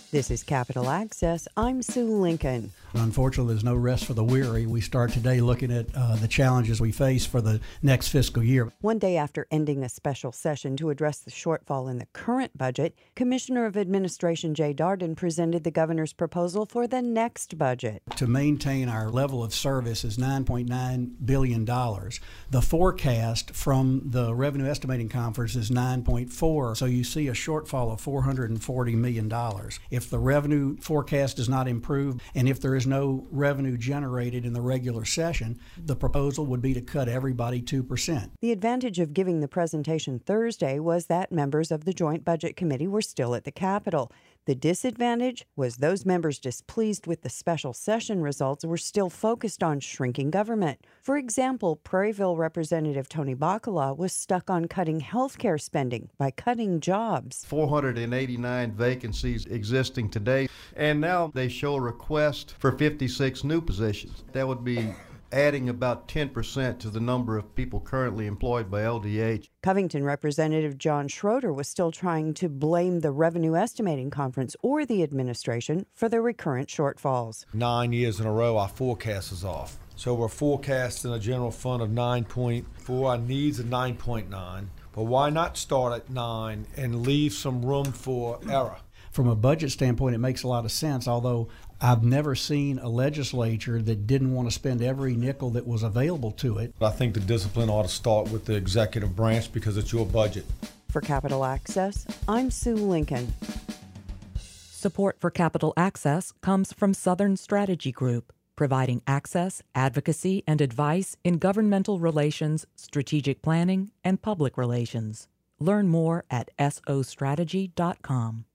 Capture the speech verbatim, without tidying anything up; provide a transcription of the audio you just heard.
This is Capital Access. I'm Sue Lincoln. Unfortunately, there's no rest for the weary. We start today looking at uh, the challenges we face for the next fiscal year. One day after ending a special session to address the shortfall in the current budget, Commissioner of Administration Jay Darden presented the governor's proposal for the next budget. To maintain our level of service is nine point nine billion dollars. The forecast from the Revenue Estimating Conference is nine point four, so you see a shortfall of four hundred forty million dollars. If the revenue forecast does not improve, and if there is no revenue generated in the regular session, the proposal would be to cut everybody two percent. The advantage of giving the presentation Thursday was that members of the Joint Budget Committee were still at the Capitol. The disadvantage was those members displeased with the special session results were still focused on shrinking government. For example, Prairieville Representative Tony Bacala was stuck on cutting health care spending by cutting jobs. four hundred eighty-nine vacancies existing today, and now they show a request for fifty-six new positions. That would be adding about ten percent to the number of people currently employed by L D H. Covington Representative John Schroeder was still trying to blame the Revenue Estimating Conference or the administration for the recurrent shortfalls. Nine years in a row, our forecast is off. So we're forecasting a general fund of nine point four, our needs of nine point nine. But why not start at nine and leave some room for error? From a budget standpoint, it makes a lot of sense, although I've never seen a legislature that didn't want to spend every nickel that was available to it. I think the discipline ought to start with the executive branch because it's your budget. For Capital Access, I'm Sue Lincoln. Support for Capital Access comes from Southern Strategy Group, providing access, advocacy, and advice in governmental relations, strategic planning, and public relations. Learn more at S O strategy dot com.